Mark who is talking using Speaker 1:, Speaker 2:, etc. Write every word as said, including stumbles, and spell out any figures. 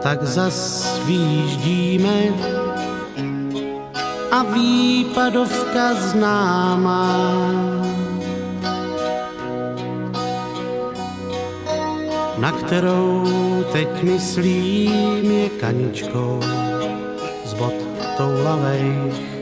Speaker 1: tak zas výjíždíme a výpadovka známá. Na kterou teď myslím je kaničkou z bot toulavejch.